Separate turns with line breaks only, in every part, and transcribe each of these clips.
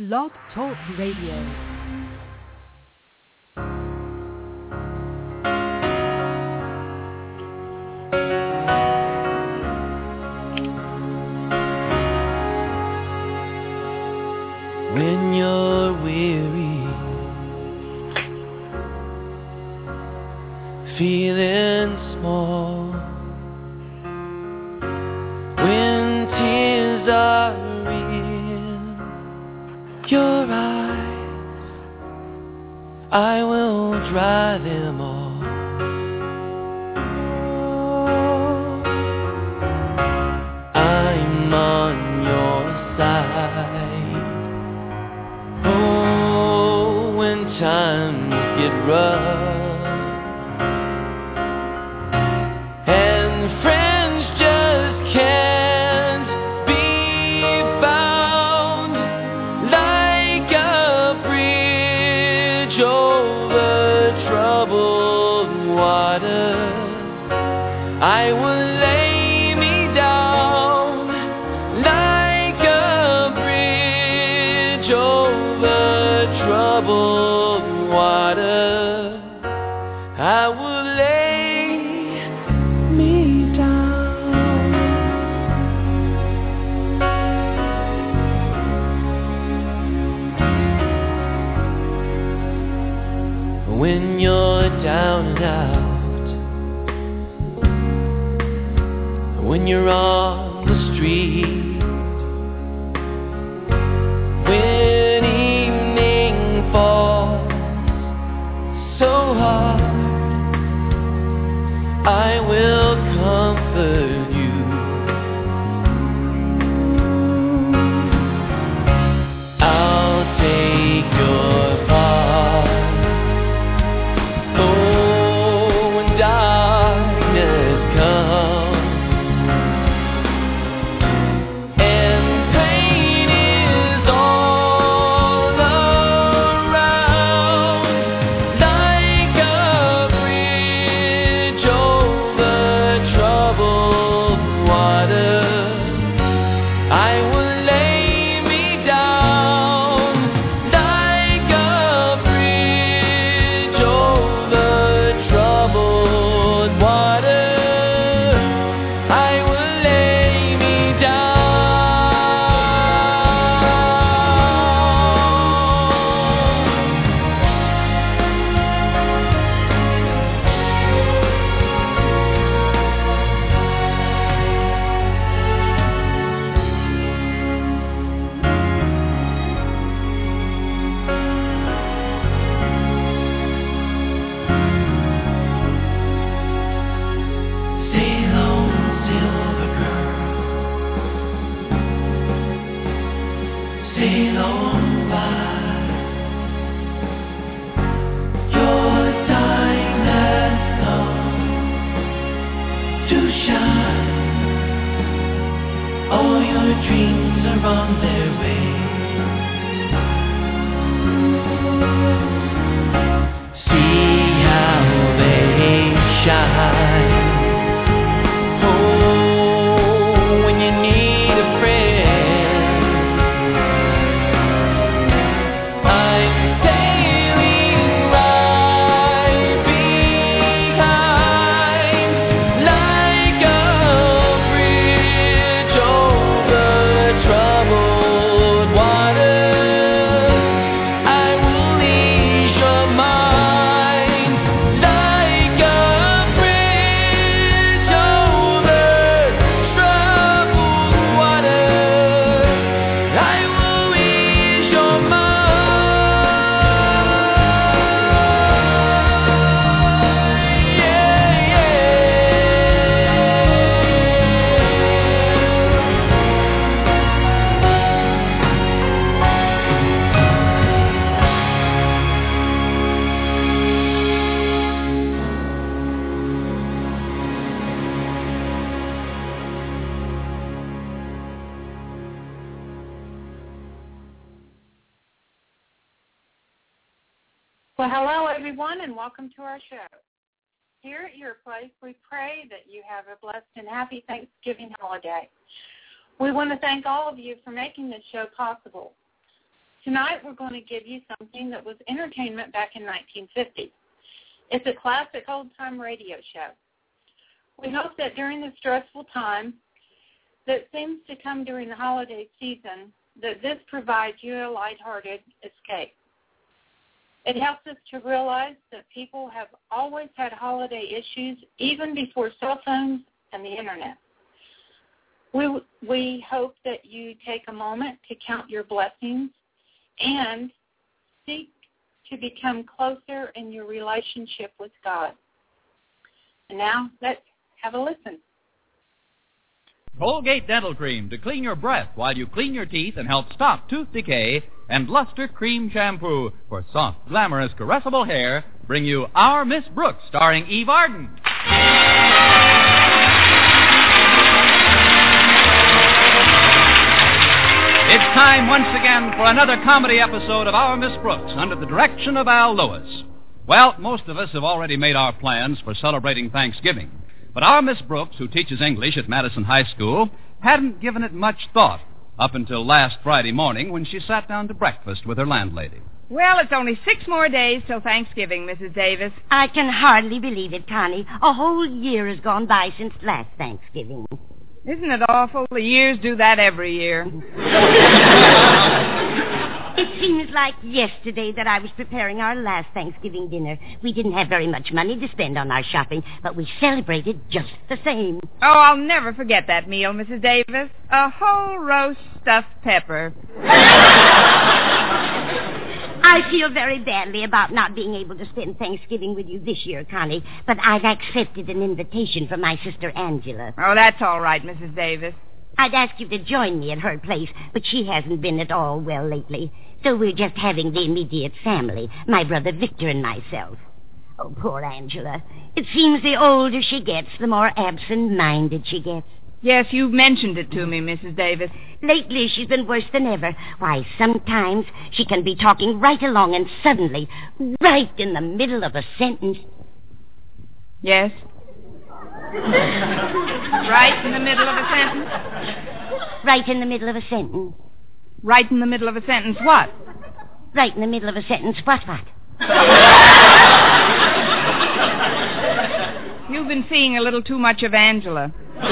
Blog Talk Radio.
When you're weary, feeling small, when tears are in your eyes, I will dry them all. I'm on your side. Oh, when times get rough and friends just can't be found, like a bridge over troubled waters, I will lay me down, like a bridge over troubled water, I will lay me down. When you're down and out, when you're on the street, when evening falls so hard, I will comfort you. I'll take your part. Oh, when darkness comes and pain is all around, like a bridge over troubled water, I will lay me down, like a bridge over troubled water, I will lay me down. Sail on, silver girl, sail on by. Your time has come to shine. All your dreams are on their way. See how they shine. Oh, when you need a friend, I'm sailing right behind, like a bridge over troubled waters, I will ease your mind, like a bridge over troubled waters, I will ease your mind. Yeah,
Well, hello, everyone, and welcome to our show. Here at your place, we pray that you have a blessed and happy Thanksgiving holiday. We want to thank all of you for making this show possible. Tonight we're going to give you something that was entertainment back in 1950. It's a classic old-time radio show. We hope that during the stressful time that seems to come during the holiday season, that this provides you a lighthearted escape. It helps us to realize that people have always had holiday issues even before cell phones and the Internet. We hope that you take a moment to count your blessings and seek to become closer in your relationship with God. And now, let's have a listen.
Colgate Dental Cream to clean your breath while you clean your teeth and help stop tooth decay, and Luster Cream Shampoo for soft, glamorous, caressable hair bring you Our Miss Brooks, starring Eve Arden. It's time once again for another comedy episode of Our Miss Brooks under the direction of Al Lewis. Well, most of us have already made our plans for celebrating Thanksgiving. But our Miss Brooks, who teaches English at Madison High School, hadn't given it much thought up until last Friday morning when she sat down to breakfast with her landlady.
Well, it's only 6 more days till Thanksgiving, Mrs. Davis.
I can hardly believe it, Connie. A whole year has gone by since last Thanksgiving.
Isn't it awful? The years do that every year.
It seems like yesterday that I was preparing our last Thanksgiving dinner. We didn't have very much money to spend on our shopping, but we celebrated just the same.
Oh, I'll never forget that meal, Mrs. Davis. A whole roast stuffed pepper.
I feel very badly about not being able to spend Thanksgiving with you this year, Connie, but I've accepted an invitation from my sister Angela.
Oh, that's all right, Mrs. Davis.
I'd ask you to join me at her place, but she hasn't been at all well lately. So we're just having the immediate family, my brother Victor and myself. Oh, poor Angela. It seems the older she gets, the more absent-minded she gets.
Yes, you've mentioned it to me, Mrs. Davis.
Lately, she's been worse than ever. Why, sometimes she can be talking right along and suddenly, right in the middle of a sentence...
Yes? Right in the middle of a sentence?
Right in the middle of a sentence.
Right in the middle of a sentence what?
Right in the middle of a sentence what?
You've been seeing a little too much of Angela.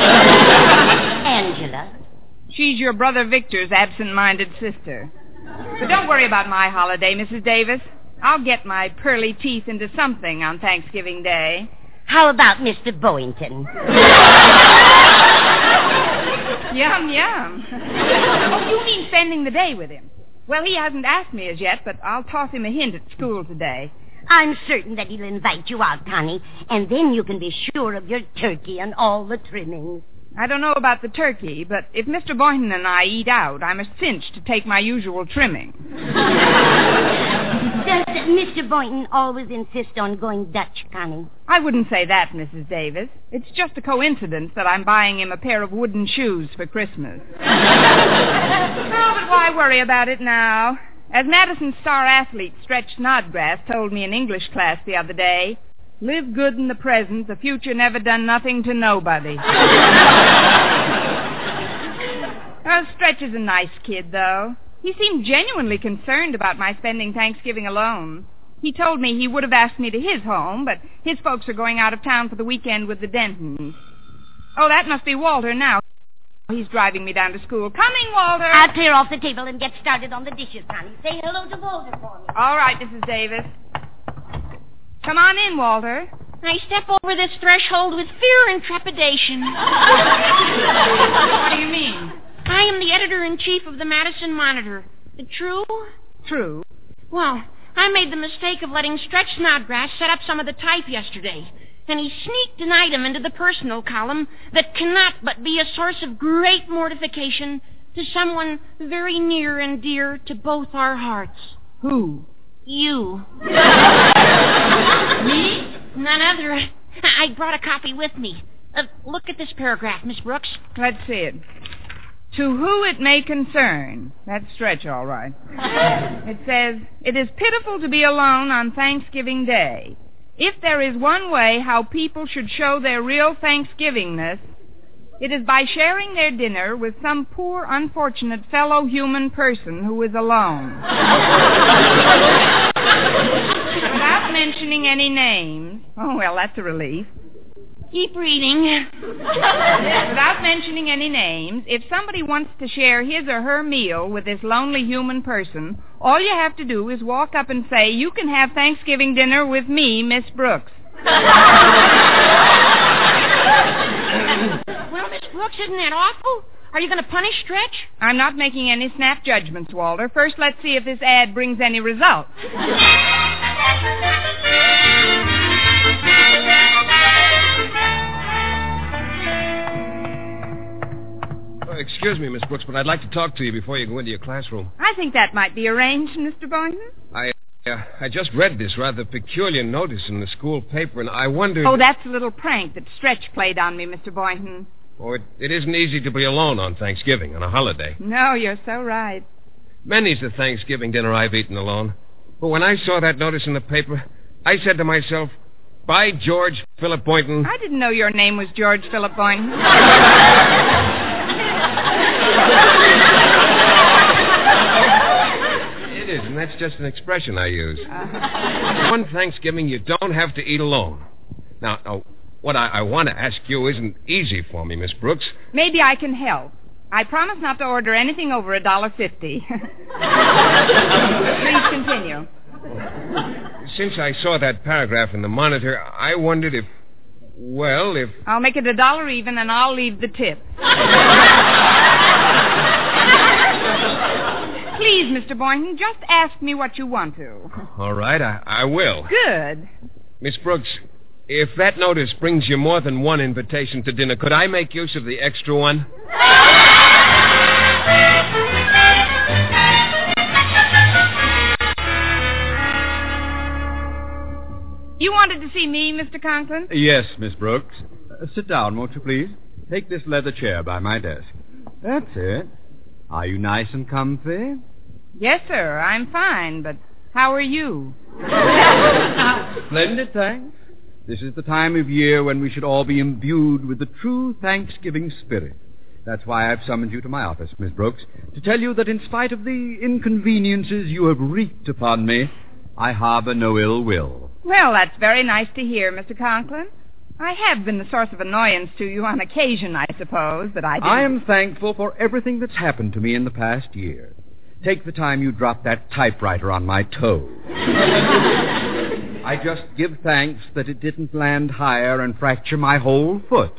Angela?
She's your brother Victor's absent-minded sister. But don't worry about my holiday, Mrs. Davis. I'll get my pearly teeth into something on Thanksgiving Day.
How about Mr. Boynton?
Yum, yum. Oh, you mean spending the day with him? Well, he hasn't asked me as yet, but I'll toss him a hint at school today.
I'm certain that he'll invite you out, Connie, and then you can be sure of your turkey and all the trimmings.
I don't know about the turkey, but if Mr. Boynton and I eat out, I'm a cinch to take my usual trimming.
Does Mr. Boynton always insist on going Dutch, Connie?
I wouldn't say that, Mrs. Davis. It's just a coincidence that I'm buying him a pair of wooden shoes for Christmas. Oh, but why worry about it now? As Madison's star athlete Stretch Snodgrass told me in English class the other day, live good in the present, the future never done nothing to nobody. Oh, Stretch is a nice kid, though. He seemed genuinely concerned about my spending Thanksgiving alone. He told me he would have asked me to his home, but his folks are going out of town for the weekend with the Dentons. Oh, that must be Walter now. He's driving me down to school. Coming, Walter!
I'll clear off the table and get started on the dishes, Connie. Say hello to Walter for me.
All right, Mrs. Davis. Come on in, Walter.
I step over this threshold with fear and trepidation.
What do you mean?
I am the editor-in-chief of the Madison Monitor. True?
True.
Well, I made the mistake of letting Stretch Snodgrass set up some of the type yesterday, and he sneaked an item into the personal column that cannot but be a source of great mortification to someone very near and dear to both our hearts.
Who?
You.
Me?
None other. I brought a copy with me. Look at this paragraph, Miss Brooks.
Let's see it. To who it may concern. That's Stretch, all right. It says, it is pitiful to be alone on Thanksgiving Day. If there is one way how people should show their real Thanksgivingness, It is by sharing their dinner with some poor, unfortunate fellow human person who is alone. Without mentioning any names. Oh, well, that's a relief.
Keep reading.
Without mentioning any names, if somebody wants to share his or her meal with this lonely human person, all you have to do is walk up and say, "You can have Thanksgiving dinner with me, Miss Brooks."
Well, Miss Brooks, isn't that awful? Are you going to punish Stretch?
I'm not making any snap judgments, Walter. First, let's see if this ad brings any results.
Excuse me, Miss Brooks, but I'd like to talk to you before you go into your classroom.
I think that might be arranged, Mr. Boynton.
I just read this rather peculiar notice in the school paper, and I wondered...
Oh, that's a little prank that Stretch played on me, Mr. Boynton.
Oh, it isn't easy to be alone on Thanksgiving, on a holiday.
No, you're so right.
Many's the Thanksgiving dinner I've eaten alone. But when I saw that notice in the paper, I said to myself, by George Philip Boynton...
I didn't know your name was George Philip Boynton.
It is, and that's just an expression I use. One Thanksgiving, you don't have to eat alone. Now, what I want to ask you isn't easy for me, Miss Brooks.
Maybe I can help. I promise not to order anything over $1.50. Please continue.
Since I saw that paragraph in the Monitor, I wondered if...
I'll make it $1 even, and I'll leave the tip. Please, Mr. Boynton, just ask me what you want to.
All right, I will.
Good.
Miss Brooks, if that notice brings you more than one invitation to dinner, could I make use of the extra one?
You wanted to see me, Mr. Conklin?
Yes, Miss Brooks. Sit down, won't you, please? Take this leather chair by my desk. That's it. Are you nice and comfy?
Yes, sir. I'm fine, but how are you?
Splendid, thanks. This is the time of year when we should all be imbued with the true Thanksgiving spirit. That's why I've summoned you to my office, Miss Brooks, to tell you that in spite of the inconveniences you have wreaked upon me, I harbor no ill will.
Well, that's very nice to hear, Mr. Conklin. I have been the source of annoyance to you on occasion, I suppose, but I didn't...
I am thankful for everything that's happened to me in the past year. Take the time you dropped that typewriter on my toe. I just give thanks that it didn't land higher and fracture my whole foot.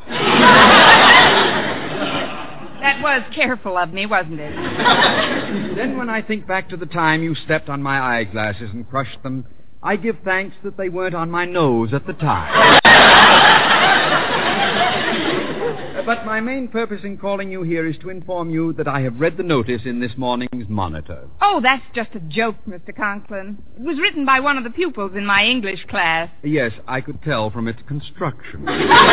That was careful of me, wasn't it?
Then when I think back to the time you stepped on my eyeglasses and crushed them, I give thanks that they weren't on my nose at the time. But my main purpose in calling you here is to inform you that I have read the notice in this morning's Monitor.
Oh, that's just a joke, Mr. Conklin. It was written by one of the pupils in my English class.
Yes, I could tell from its construction.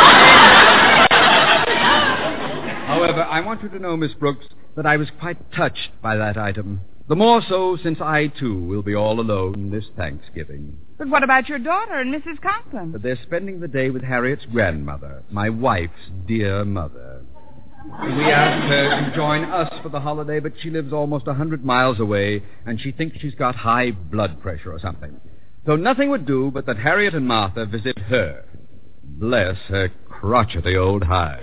However, I want you to know, Miss Brooks, that I was quite touched by that item. The more so since I, too, will be all alone this Thanksgiving.
But what about your daughter and Mrs. Conklin?
But they're spending the day with Harriet's grandmother, my wife's dear mother. We asked her to join us for the holiday, but she lives almost 100 miles away, and she thinks she's got high blood pressure or something. So nothing would do but that Harriet and Martha visit her. Bless her crotchety old hide.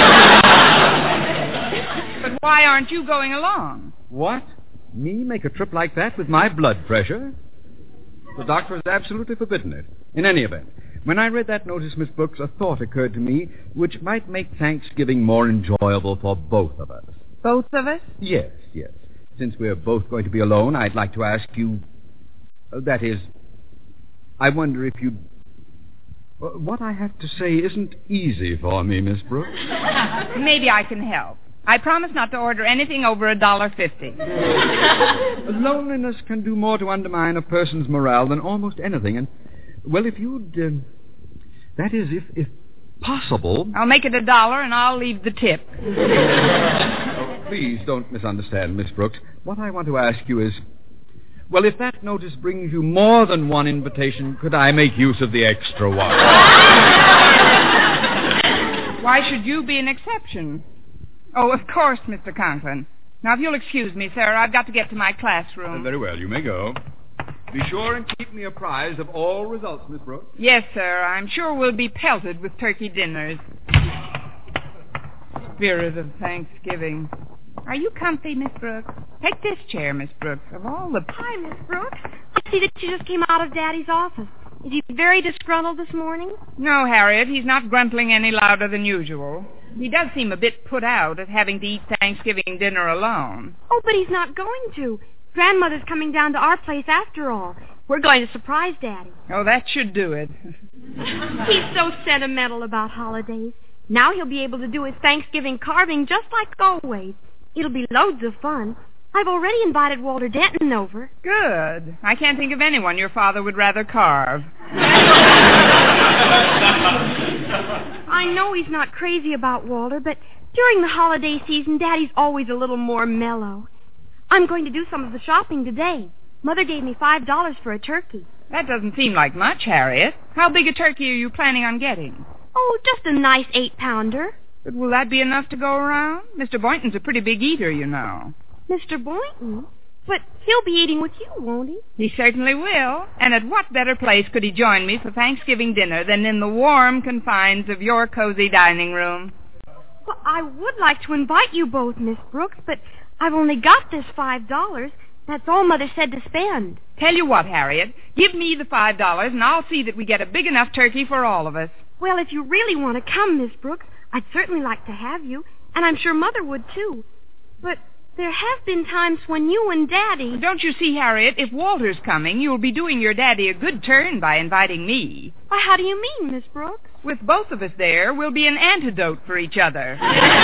But why aren't you going along?
What? Me make a trip like that with my blood pressure? The doctor has absolutely forbidden it. In any event, when I read that notice, Miss Brooks, a thought occurred to me which might make Thanksgiving more enjoyable for both of us.
Both of us?
Yes. Since we're both going to be alone, I'd like to ask you... that is, I wonder if you'd... what I have to say isn't easy for me, Miss Brooks.
Maybe I can help. I promise not to order anything over $1.50.
Loneliness can do more to undermine a person's morale than almost anything. And, well, if you'd... that is, if possible...
I'll make it $1 and I'll leave the tip.
Oh, please don't misunderstand, Miss Brooks. What I want to ask you is... well, if that notice brings you more than one invitation, could I make use of the extra one?
Why should you be an exception? Oh, of course, Mr. Conklin. Now, if you'll excuse me, sir, I've got to get to my classroom.
Very well, you may go. Be sure and keep me apprised of all results, Miss Brooks.
Yes, sir. I'm sure we'll be pelted with turkey dinners. Spirit of Thanksgiving. Are you comfy, Miss Brooks? Take this chair, Miss Brooks. Of all the...
Hi, Miss Brooks. I see that you just came out of Daddy's office. Is he very disgruntled this morning?
No, Harriet. He's not gruntling any louder than usual. He does seem a bit put out at having to eat Thanksgiving dinner alone.
Oh, but he's not going to. Grandmother's coming down to our place after all. We're going to surprise Daddy.
Oh, that should do it.
He's so sentimental about holidays. Now he'll be able to do his Thanksgiving carving just like always. It'll be loads of fun. I've already invited Walter Denton over.
Good. I can't think of anyone your father would rather carve.
I know he's not crazy about Walter, but during the holiday season, Daddy's always a little more mellow. I'm going to do some of the shopping today. Mother gave me $5 for a turkey.
That doesn't seem like much, Harriet. How big a turkey are you planning on getting?
Oh, just a nice 8-pounder.
But will that be enough to go around? Mr. Boynton's a pretty big eater, you know.
Mr. Boynton? But he'll be eating with you, won't he?
He certainly will. And at what better place could he join me for Thanksgiving dinner than in the warm confines of your cozy dining room?
Well, I would like to invite you both, Miss Brooks, but I've only got this $5. That's all Mother said to spend.
Tell you what, Harriet, give me the $5 and I'll see that we get a big enough turkey for all of us.
Well, if you really want to come, Miss Brooks, I'd certainly like to have you, and I'm sure Mother would too. But there have been times when you and Daddy...
Don't you see, Harriet, if Walter's coming, you'll be doing your daddy a good turn by inviting me.
Why, how do you mean, Miss Brooks?
With both of us there, we'll be an antidote for each other.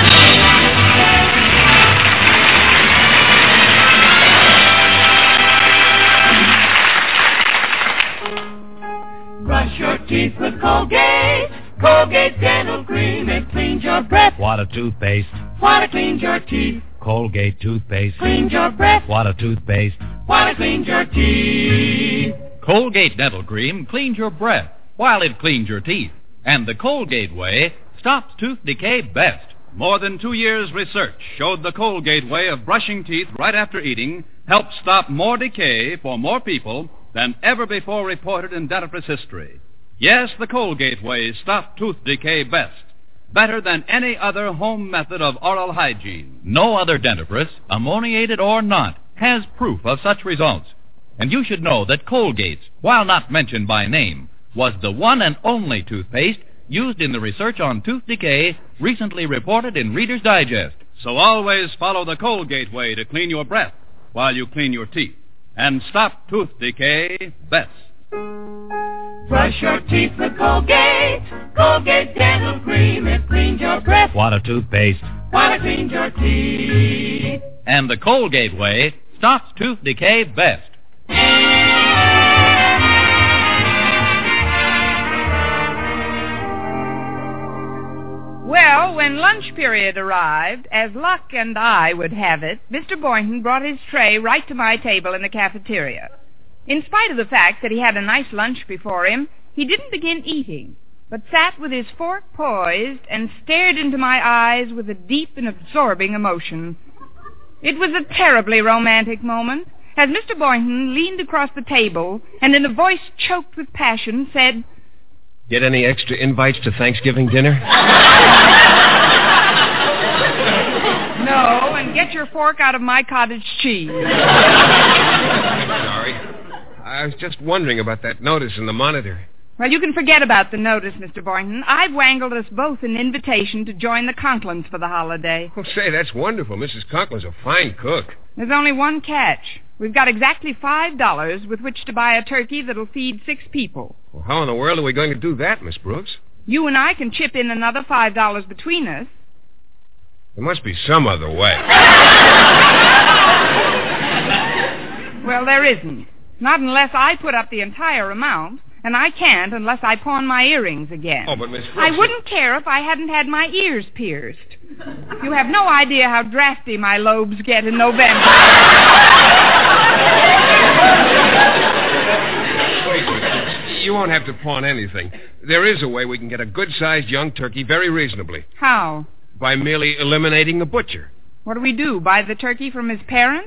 Brush your teeth with Colgate. Colgate Dental Cream. It cleans your breath.
Water toothpaste.
Water cleans your teeth.
Colgate toothpaste.
Cleans your breath.
Water toothpaste.
Water cleans your teeth.
Colgate Dental Cream cleans your breath while it cleans your teeth. And the Colgate way stops tooth decay best. More than 2 years' research showed the Colgate way of brushing teeth right after eating helps stop more decay for more people than ever before reported in dentifrice history. Yes, the Colgate way stopped tooth decay best. Better than any other home method of oral hygiene.
No other dentifrice, ammoniated or not, has proof of such results. And you should know that Colgate's, while not mentioned by name, was the one and only toothpaste used in the research on tooth decay recently reported in Reader's Digest.
So always follow the Colgate way to clean your breath while you clean your teeth. And stop tooth decay best.
Brush your teeth with Colgate. Colgate Dental Cream. It cleans your breath.
Water toothpaste.
Water cleans your teeth.
And the Colgate way stops tooth decay best.
Well, when lunch period arrived, as luck and I would have it, Mr. Boynton brought his tray right to my table in the cafeteria. In spite of the fact that he had a nice lunch before him, he didn't begin eating, but sat with his fork poised and stared into my eyes with a deep and absorbing emotion. It was a terribly romantic moment, as Mr. Boynton leaned across the table and in a voice choked with passion said,
Get any extra invites to Thanksgiving dinner?
No, and get your fork out of my cottage cheese.
Sorry. I was just wondering about that notice in the Monitor.
Well, you can forget about the notice, Mr. Boynton. I've wangled us both an invitation to join the Conklins for the holiday.
Oh, say, that's wonderful. Mrs. Conklin's a fine cook.
There's only one catch. We've got exactly $5 with which to buy a turkey that'll feed 6 people.
Well, how in the world are we going to do that, Miss Brooks?
You and I can chip in another $5 between us.
There must be some other way.
Well, there isn't. Not unless I put up the entire amount, and I can't unless I pawn my earrings again.
Oh, but Miss Brooks...
I wouldn't care if I hadn't had my ears pierced. You have no idea how drafty my lobes get in November.
You won't have to pawn anything. There is a way we can get a good-sized young turkey very reasonably.
How?
By merely eliminating the butcher.
What do we do, buy the turkey from his parents?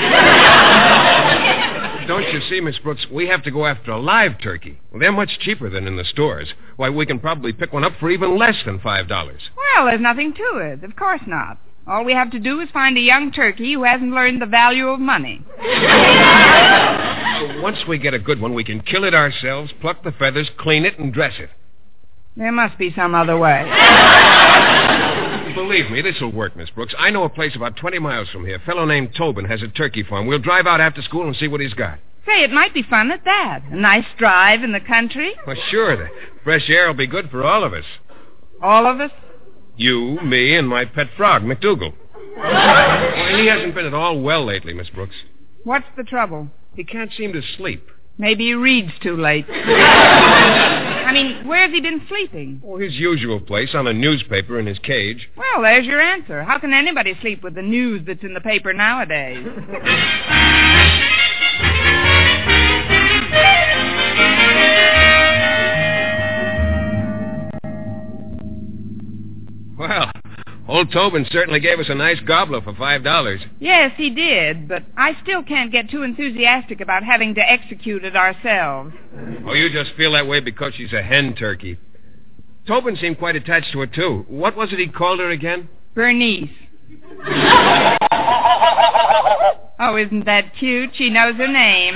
Don't you see, Miss Brooks, we have to go after a live turkey. Well, they're much cheaper than in the stores. Why, we can probably pick one up for even less than $5.
Well, there's nothing to it. Of course not. All we have to do is find a young turkey who hasn't learned the value of money.
Once we get a good one, we can kill it ourselves, pluck the feathers, clean it, and dress it.
There must be some other way.
Believe me, this will work, Miss Brooks. I know a place about 20 miles from here. A fellow named Tobin has a turkey farm. We'll drive out after school and see what he's got.
Say, it might be fun at that. A nice drive in the country.
Well, sure. The fresh air will be good for all of us.
All of us?
You, me, and my pet frog, McDougal. Well, he hasn't been at all well lately, Miss Brooks.
What's the trouble?
He can't seem to sleep.
Maybe he reads too late. I mean, where's he been sleeping?
Oh, his usual place, on a newspaper in his cage.
Well, there's your answer. How can anybody sleep with the news that's in the paper nowadays?
Well, old Tobin certainly gave us a nice gobbler for $5.
Yes, he did, but I still can't get too enthusiastic about having to execute it ourselves.
Oh, you just feel that way because she's a hen turkey. Tobin seemed quite attached to her, too. What was it he called her again?
Bernice. Oh, isn't that cute? She knows her name.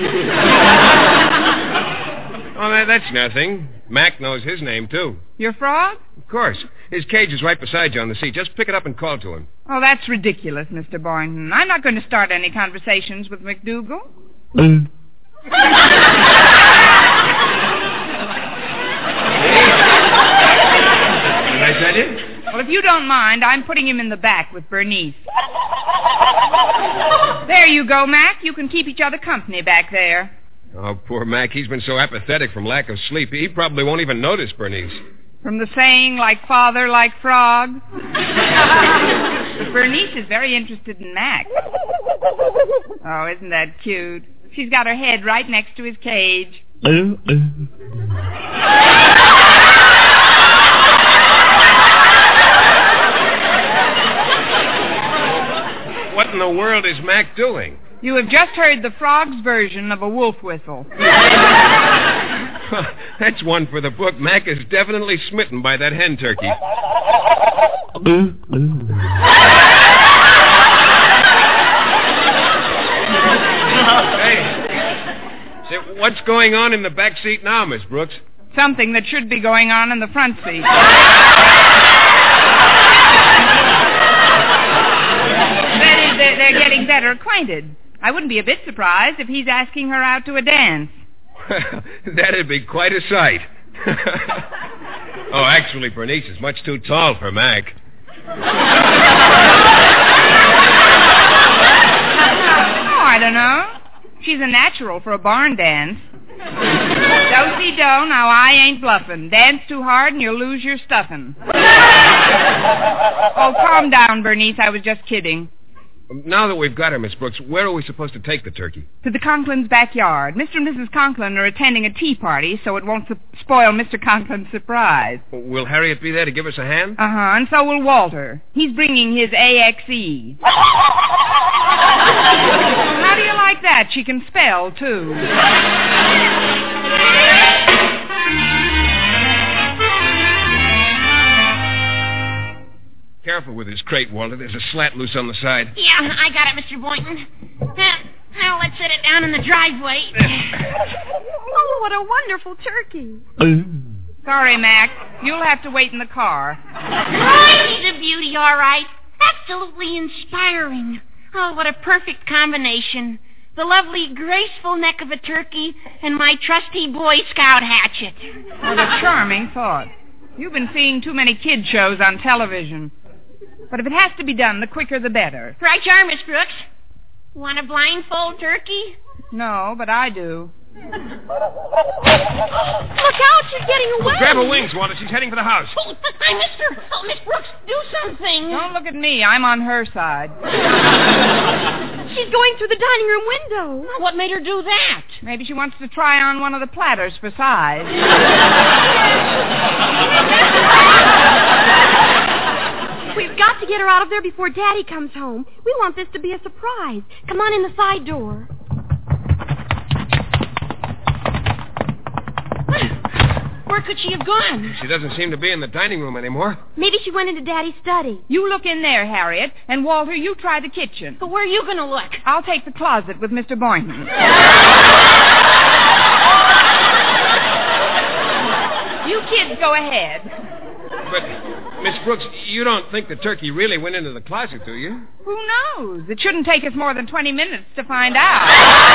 Oh, that's nothing. Mac knows his name, too.
Your frog?
Of course. His cage is right beside you on the seat. Just pick it up and call to him.
Oh, that's ridiculous, Mr. Boynton. I'm not going to start any conversations with McDougal.
Did I tell you?
Well, if you don't mind, I'm putting him in the back with Bernice. There you go, Mac. You can keep each other company back there.
Oh, poor Mac. He's been so apathetic from lack of sleep, he probably won't even notice Bernice.
From the saying, like father, like frog. Bernice is very interested in Mac. Oh, isn't that cute? She's got her head right next to his cage.
What in the world is Mac doing?
You have just heard the frog's version of a wolf whistle.
That's one for the book. Mac is definitely smitten by that hen turkey. Hey, say, what's going on in the back seat now, Miss Brooks?
Something that should be going on in the front seat. They're getting better acquainted. I wouldn't be a bit surprised if he's asking her out to a dance.
That'd be quite a sight. Oh, actually, Bernice is much too tall for Mac.
Oh, I don't know. She's a natural for a barn dance. Do-si-do, now I ain't bluffing. Dance too hard and you'll lose your stuffing. Oh, calm down, Bernice. I was just kidding.
Now that we've got her, Miss Brooks, where are we supposed to take the turkey?
To the Conklin's backyard. Mr. and Mrs. Conklin are attending a tea party, so it won't spoil Mr. Conklin's surprise.
Will Harriet be there to give us a hand?
Uh-huh, and so will Walter. He's bringing his AXE. How do you like that? She can spell, too.
Careful with his crate, Walter. There's a slat loose on the side.
Yeah, I got it, Mr. Boynton. Now let's set it down in the driveway.
Oh, what a wonderful turkey.
Sorry, Mac. You'll have to wait in the car.
Oh, he's a beauty, all right. Absolutely inspiring. Oh, what a perfect combination. The lovely, graceful neck of a turkey and my trusty Boy Scout hatchet.
What a charming thought. You've been seeing too many kid shows on television. But if it has to be done, the quicker the better.
Right you are, Miss Brooks. Want a blindfold turkey?
No, but I do.
Look out, she's getting away.
Grab her wings, Walter. She's heading for the house.
Oh, I missed her. Oh, Miss Brooks, do something.
Don't look at me. I'm on her side.
She's going through the dining room window.
What made her do that?
Maybe she wants to try on one of the platters for size.
We've got to get her out of there before Daddy comes home. We want this to be a surprise. Come on in the side door.
Where could she have gone?
She doesn't seem to be in the dining room anymore.
Maybe she went into Daddy's study.
You look in there, Harriet, and Walter, you try the kitchen.
But where are you going to look?
I'll take the closet with Mr. Boynton. You kids go ahead.
But, Miss Brooks, you don't think the turkey really went into the closet, do you?
Who knows? It shouldn't take us more than 20 minutes to find out.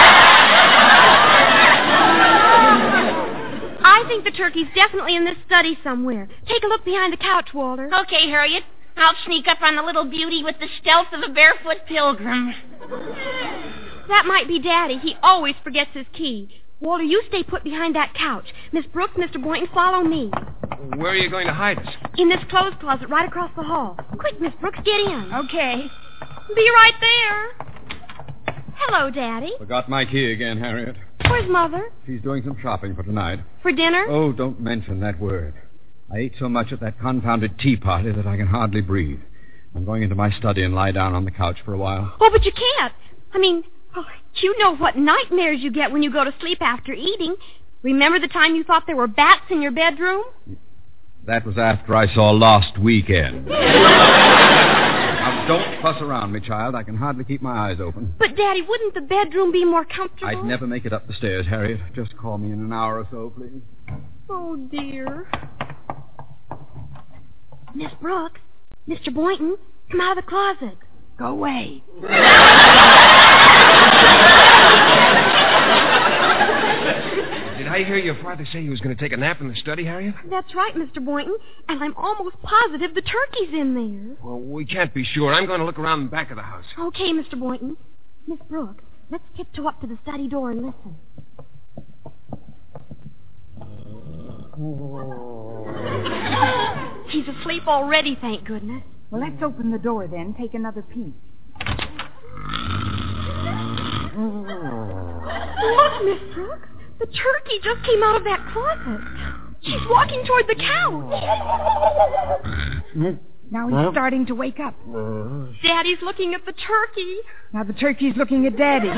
I think the turkey's definitely in this study somewhere. Take a look behind the couch, Walter.
Okay, Harriet. I'll sneak up on the little beauty with the stealth of a barefoot pilgrim.
That might be Daddy. He always forgets his key. Walter, you stay put behind that couch. Miss Brooks, Mr. Boynton, follow me.
Where are you going to hide us?
In this clothes closet right across the hall. Quick, Miss Brooks, get in.
Okay.
Be right there. Hello, Daddy.
Forgot my key again, Harriet.
Where's Mother?
She's doing some shopping for tonight.
For dinner?
Oh, don't mention that word. I ate so much at that confounded tea party that I can hardly breathe. I'm going into my study and lie down on the couch for a while.
Oh, but you can't. I mean, you know what nightmares you get when you go to sleep after eating. Remember the time you thought there were bats in your bedroom?
That was after I saw Lost Weekend. Now, don't fuss around me, child. I can hardly keep my eyes open.
But, Daddy, wouldn't the bedroom be more comfortable?
I'd never make it up the stairs, Harriet. Just call me in an hour or so, please.
Oh, dear. Miss Brooks, Mr. Boynton, come out of the closet.
Go away.
Did I hear your father say he was going to take a nap in the study, Harriet?
That's right, Mr. Boynton. And I'm almost positive the turkey's in there.
Well, we can't be sure. I'm going to look around the back of the house.
Okay, Mr. Boynton. Miss Brooks, let's tiptoe up to the study door and listen. He's asleep already, thank goodness.
Well, let's open the door then. Take another peek.
Look, Miss Brooks. The turkey just came out of that closet. She's walking toward the couch.
Now he's starting to wake up.
Daddy's looking at the turkey.
Now the turkey's looking at Daddy.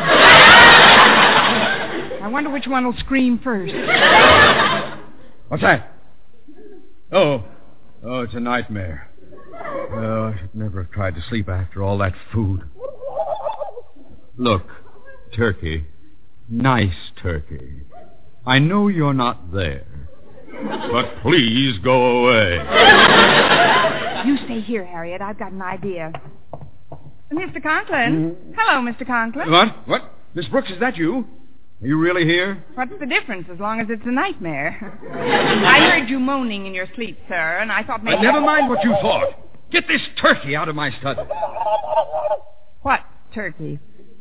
I wonder which one will scream first.
What's that? Oh, it's a nightmare. Oh, I should never have tried to sleep after all that food. Look, turkey. Nice turkey. I know you're not there. But please go away.
You stay here, Harriet. I've got an idea. Mr. Conklin. Hello, Mr. Conklin.
What? Miss Brooks, is that you? Are you really here?
What's the difference as long as it's a nightmare? I heard you moaning in your sleep, sir, and I thought maybe...
But never mind what you thought. Get this turkey out of my study.
What turkey?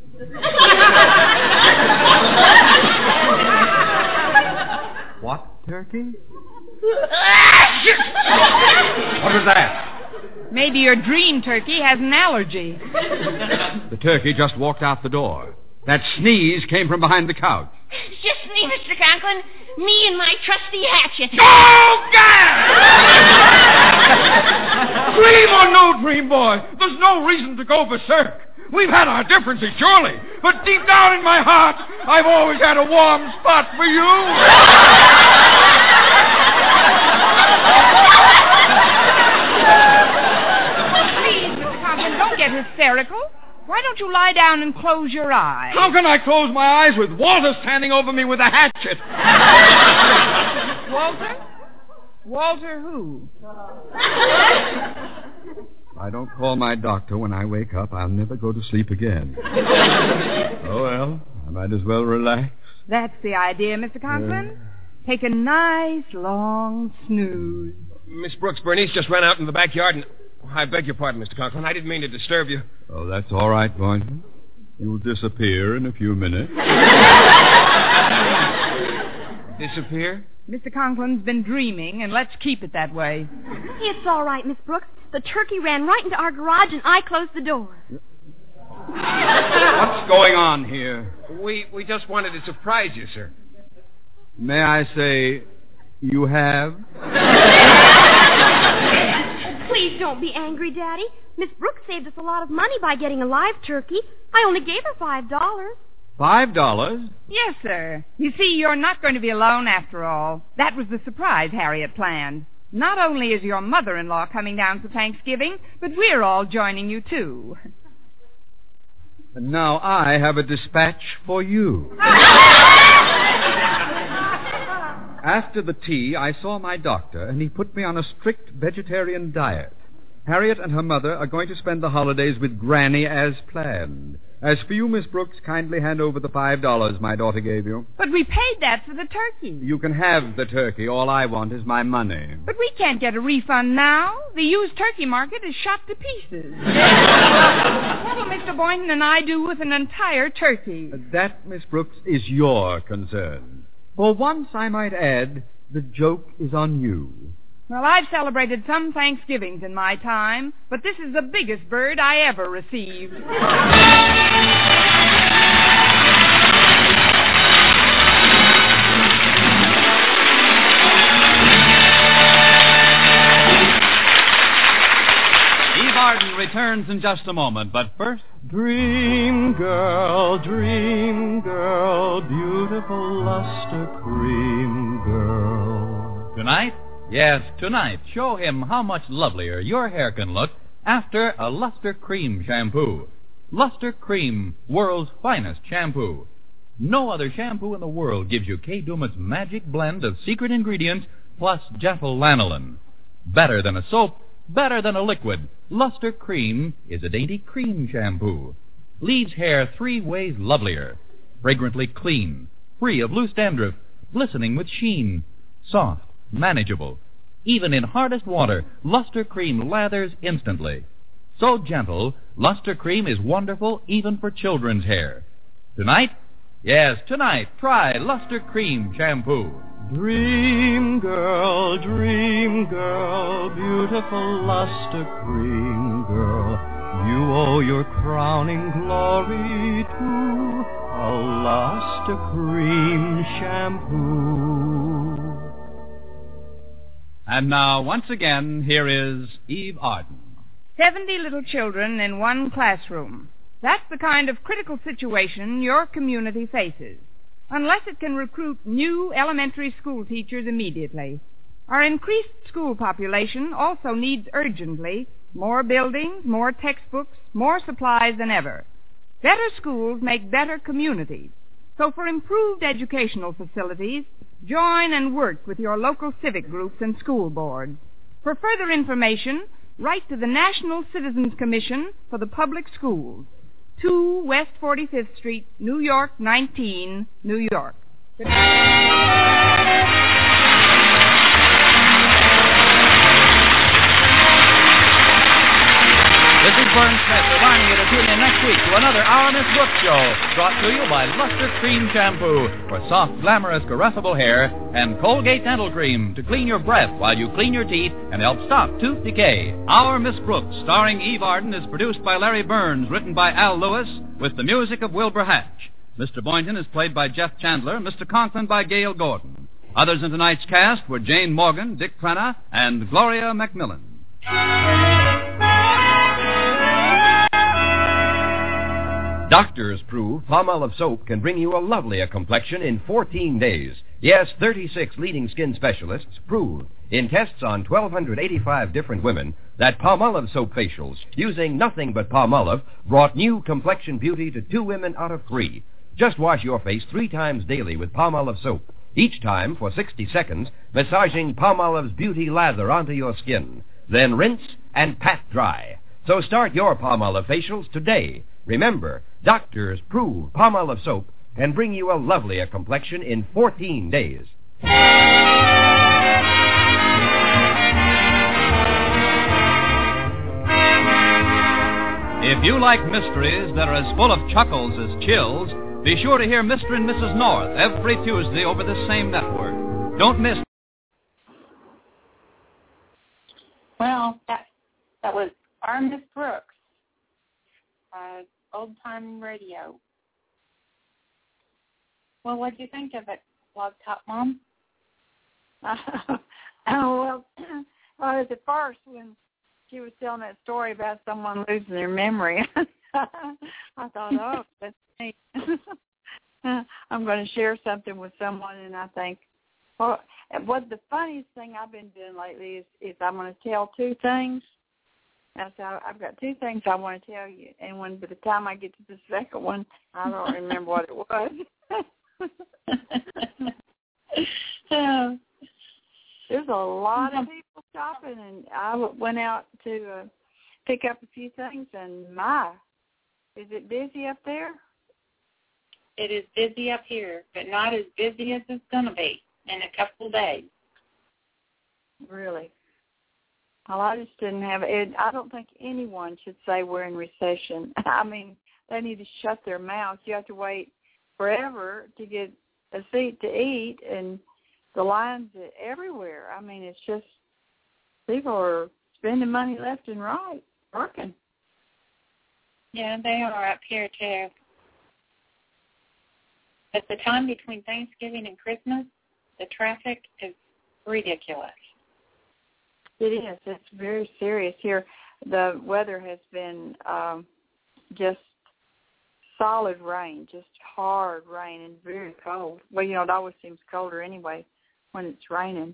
What turkey? What was that?
Maybe your dream turkey has an allergy.
The turkey just walked out the door. That sneeze came from behind the couch.
It's just me, Mr. Conklin. Me and my trusty hatchet.
Oh, God! Dream or no dream, boy, there's no reason to go berserk. We've had our differences, surely. But deep down in my heart, I've always had a warm spot for you.
Please, Mr. Conklin, don't get hysterical. Why don't you lie down and close your eyes?
How can I close my eyes with Walter standing over me with a hatchet?
Walter? Walter who?
I don't call my doctor when I wake up, I'll never go to sleep again. Oh, well, I might as well relax.
That's the idea, Mr. Conklin. Take a nice, long snooze.
Miss Brooks, Bernice just ran out in the backyard and... I beg your pardon, Mr. Conklin. I didn't mean to disturb you.
Oh, that's all right, Boynton. You'll disappear in a few minutes.
Disappear?
Mr. Conklin's been dreaming, and let's keep it that way.
It's all right, Miss Brooks. The turkey ran right into our garage, and I closed the door.
What's going on here?
We just wanted to surprise you, sir.
May I say, you have?
Please don't be angry, Daddy. Miss Brooks saved us a lot of money by getting a live turkey. I only gave her $5.
$5?
Yes, sir. You see, you're not going to be alone after all. That was the surprise Harriet planned. Not only is your mother-in-law coming down for Thanksgiving, but we're all joining you, too.
And now I have a dispatch for you. After the tea, I saw my doctor, and he put me on a strict vegetarian diet. Harriet and her mother are going to spend the holidays with Granny as planned. As for you, Miss Brooks, kindly hand over the $5 my daughter gave you.
But we paid that for the turkey.
You can have the turkey. All I want is my money.
But we can't get a refund now. The used turkey market is shot to pieces. What will Mr. Boynton and I do with an entire turkey?
That, Miss Brooks, is your concern. For once, I might add, the joke is on you.
Well, I've celebrated some Thanksgivings in my time, but this is the biggest bird I ever received.
Eve Arden returns in just a moment, but first...
Dream girl, beautiful luster cream girl.
Tonight? Yes, tonight, show him how much lovelier your hair can look after a Luster Cream shampoo. Luster Cream, world's finest shampoo. No other shampoo in the world gives you Kay Daumit's magic blend of secret ingredients plus gentle lanolin. Better than a soap, better than a liquid, Luster Cream is a dainty cream shampoo. Leaves hair 3 ways lovelier. Fragrantly clean, free of loose dandruff, glistening with sheen, soft, manageable. Even in hardest water, Luster Cream lathers instantly. So gentle, Luster Cream is wonderful even for children's hair. Tonight? Yes, tonight, try Luster Cream shampoo.
Dream girl, beautiful luster cream girl. You owe your crowning glory to a luster cream shampoo.
And now, once again, here is Eve Arden.
70 little children in one classroom. That's the kind of critical situation your community faces. Unless it can recruit new elementary school teachers immediately. Our increased school population also needs urgently more buildings, more textbooks, more supplies than ever. Better schools make better communities. So for improved educational facilities, join and work with your local civic groups and school boards. For further information, write to the National Citizens Commission for the Public Schools, 2 West 45th Street, New York, 19, New York. Good night.
This is Vern Smith reminding you to tune in next week to another Our Miss Brooks show, brought to you by Luster Cream Shampoo for soft, glamorous, caressable hair, and Colgate Dental Cream to clean your breath while you clean your teeth and help stop tooth decay.
Our Miss Brooks, starring Eve Arden, is produced by Larry Burns, written by Al Lewis, with the music of Wilbur Hatch. Mr. Boynton is played by Jeff Chandler, Mr. Conklin by Gail Gordon. Others in tonight's cast were Jane Morgan, Dick Crenna, and Gloria McMillan.
Doctors prove Palmolive soap can bring you a lovelier complexion in 14 days. Yes, 36 leading skin specialists prove in tests on 1,285 different women that Palmolive soap facials using nothing but Palmolive brought new complexion beauty to 2 women out of 3. Just wash your face 3 times daily with Palmolive soap, each time for 60 seconds, massaging Palmolive's beauty lather onto your skin. Then rinse and pat dry. So start your Palmolive facials today. Remember, doctors prove Palmolive soap can bring you a lovelier complexion in 14 days.
If you like mysteries that are as full of chuckles as chills, be sure to hear Mr. and Mrs. North every Tuesday over this same network. Don't miss.
Well, that was our Miss Brooks, Old Time Radio. Well, what do you think of it, Blog Top Mom?
Well, at first when she was telling that story about someone losing their memory, I thought, oh, that's neat. I'm going to share something with someone, and I think, well, what the funniest thing I've been doing lately is I'm going to tell two things. And so I've got two things I want to tell you, and by the time I get to the second one, I don't remember what it was. There's a lot of people shopping, and I went out to pick up a few things, and is it busy up there?
It is busy up here, but not as busy as it's going to be in a couple of days.
Really? Well, I just didn't have it. I don't think anyone should say we're in recession. I mean, they need to shut their mouths. You have to wait forever to get a seat to eat, and the lines are everywhere. I mean, it's just people are spending money left and right, working.
Yeah, they are up here, too. At the time between Thanksgiving and Christmas, the traffic is ridiculous.
It is. It's very serious here. The weather has been just solid rain, just hard rain, and very cold. Well, it always seems colder anyway when it's raining.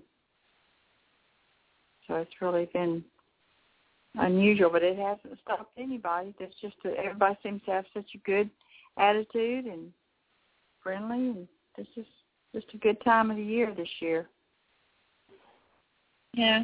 So it's really been unusual, but it hasn't stopped anybody. It's just that everybody seems to have such a good attitude and friendly, and it's just a good time of the year this year.
Yeah.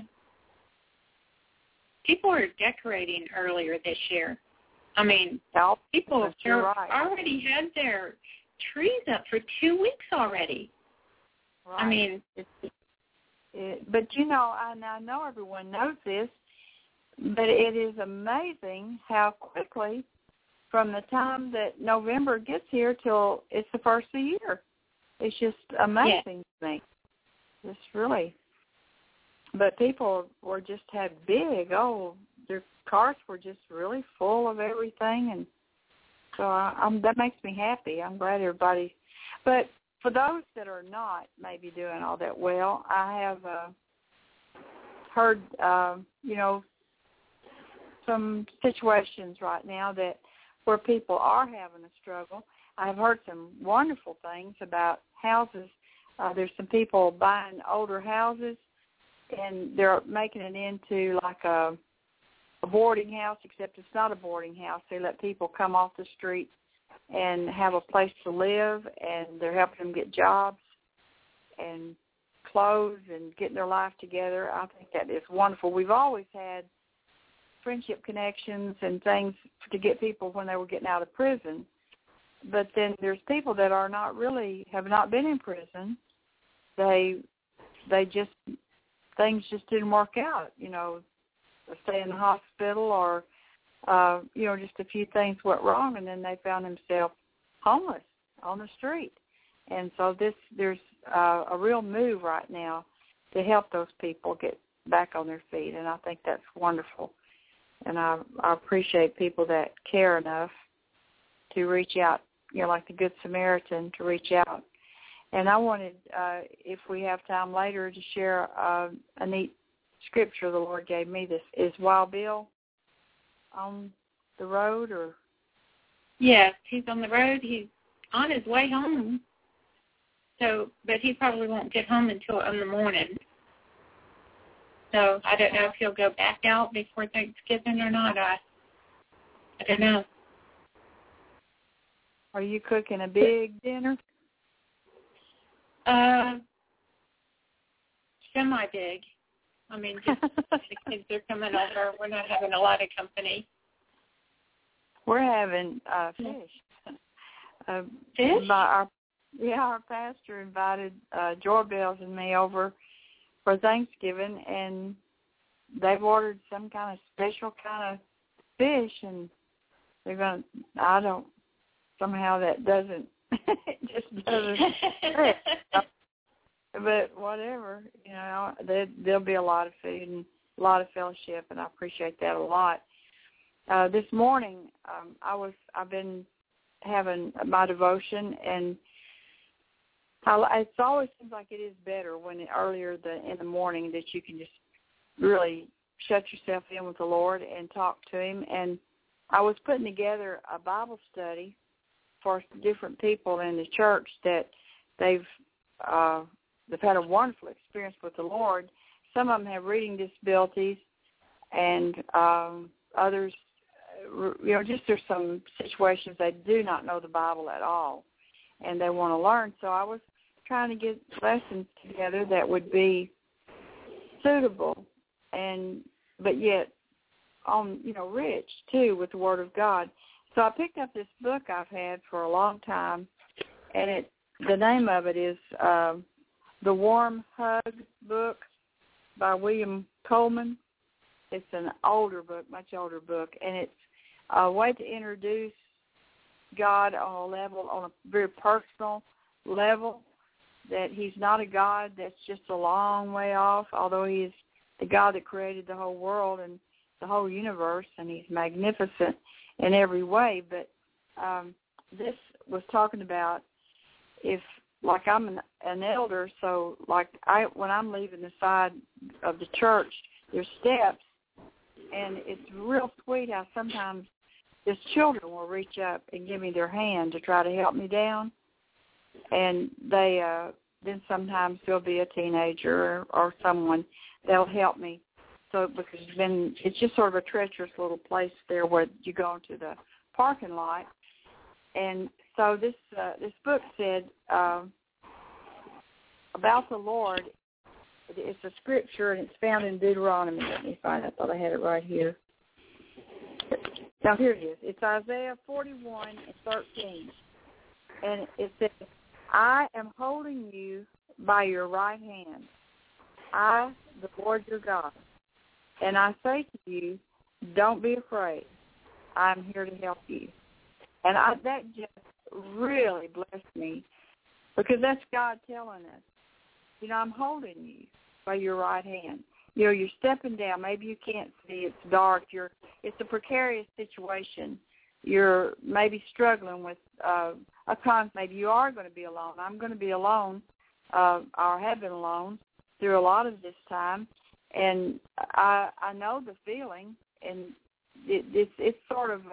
People are decorating earlier this year. I mean, people have already had their trees up for 2 weeks already.
Right.
I mean,
but I know everyone knows this, but it is amazing how quickly, from the time that November gets here till it's the first of the year, it's just amazing to me. It's really. But people had their carts were just really full of everything, and so that makes me happy. I'm glad everybody. But for those that are not maybe doing all that well, I have heard, some situations right now where people are having a struggle. I've heard some wonderful things about houses. There's some people buying older houses, and they're making it into like a boarding house, except it's not a boarding house. They let people come off the street and have a place to live, and they're helping them get jobs and clothes and getting their life together. I think that is wonderful. We've always had friendship connections and things to get people when they were getting out of prison. But then there's people that have not been in prison. Things just didn't work out, stay in the hospital or, just a few things went wrong, and then they found themselves homeless on the street. And so there's a real move right now to help those people get back on their feet, and I think that's wonderful. And I appreciate people that care enough to reach out, like the Good Samaritan, to reach out. And I wanted, if we have time later, to share a neat scripture the Lord gave me. This is Wild Bill on the road, or?
Yes, he's on the road. He's on his way home. But he probably won't get home until in the morning. So I don't know if he'll go back out before Thanksgiving or not. I don't know.
Are you cooking a big dinner?
Semi-big. I mean, just the kids are coming over. We're not having a lot of company.
We're having fish.
Fish?
Our pastor invited Joy Bells and me over for Thanksgiving, and they've ordered some kind of special kind of fish, and they're going to, I don't, somehow that doesn't, it just doesn't fit. But whatever, there'll be a lot of food and a lot of fellowship, and I appreciate that a lot. This morning, I've been having my devotion, and it always seems like it is better when earlier in the morning that you can just really shut yourself in with the Lord and talk to Him. And I was putting together a Bible study for different people in the church that they've had a wonderful experience with the Lord. Some of them have reading disabilities, and others, just there's some situations they do not know the Bible at all, and they want to learn. So I was trying to get lessons together that would be suitable, but yet rich too with the Word of God. So I picked up this book I've had for a long time, and the name of it is The Warm Hug Book by William Coleman. It's an older book, much older book, and it's a way to introduce God on a very personal level, that He's not a God that's just a long way off, although He is the God that created the whole world and the whole universe, and He's magnificent in every way. But this was talking about like I'm an elder, so when I'm leaving the side of the church, there's steps, and it's real sweet how sometimes just children will reach up and give me their hand to try to help me down, and they then sometimes there'll be a teenager or someone that'll help me. So because it's just sort of a treacherous little place there where you go into the parking lot. And so this book said about the Lord. It's a scripture, and it's found in Deuteronomy. Let me find it. I thought I had it right here. Now, here it is. It's Isaiah 41:13. And it says, I am holding you by your right hand. I, the Lord your God. And I say to you, don't be afraid. I'm here to help you. And that just really blessed me, because that's God telling us, I'm holding you by your right hand. You're stepping down. Maybe you can't see. It's dark. It's a precarious situation. You're maybe struggling with maybe you are going to be alone. I'm going to be alone, or have been alone through a lot of this time. And I know the feeling, and it's sort of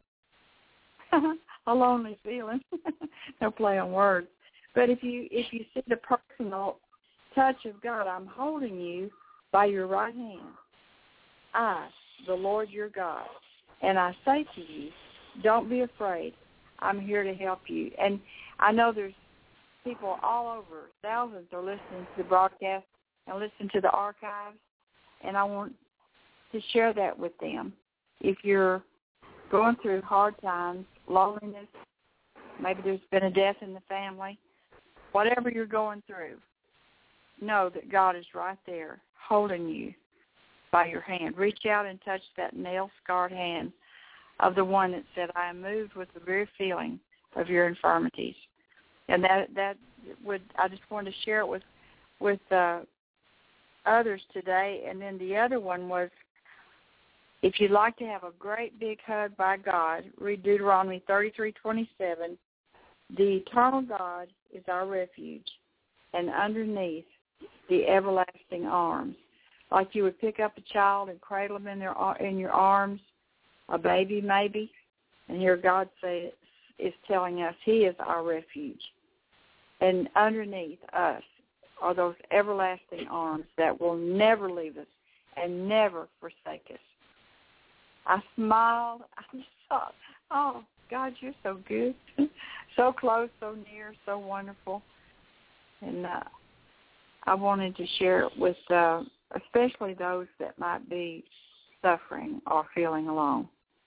a lonely feeling. No play on words. But if you see the personal touch of God, I'm holding you by your right hand. I, the Lord your God. And I say to you, don't be afraid. I'm here to help you. And I know there's people all over. Thousands are listening to the broadcast and listen to the archives. And I want to share that with them. If you're going through hard times, loneliness, maybe there's been a death in the family, whatever you're going through, know that God is right there holding you by your hand. Reach out and touch that nail-scarred hand of the one that said, I am moved with the very feeling of your infirmities. And I just wanted to share it with others today. And then the other one was, if you'd like to have a great big hug by God, read Deuteronomy 33:27. The eternal God is our refuge, and underneath the everlasting arms. Like you would pick up a child and cradle them in your arms, a baby maybe, and here God is telling us He is our refuge. And underneath us are those everlasting arms that will never leave us and never forsake us. I smiled. I just thought, oh, God, you're so good. So close, so near, so wonderful. And I wanted to share it with especially those that might be suffering or feeling alone.